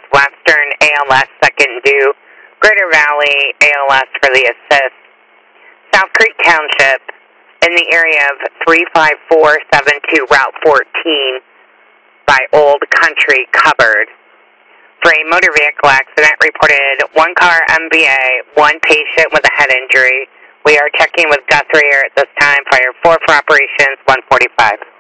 Western ALS second due, Greater Valley ALS for the assist. South Creek Township in the area of 35472 Route 14 by Old Country covered. For a motor vehicle accident reported, one car MVA, one patient with a head injury. We are checking with Guthrie Air at this time. Fire 4 for operations 145.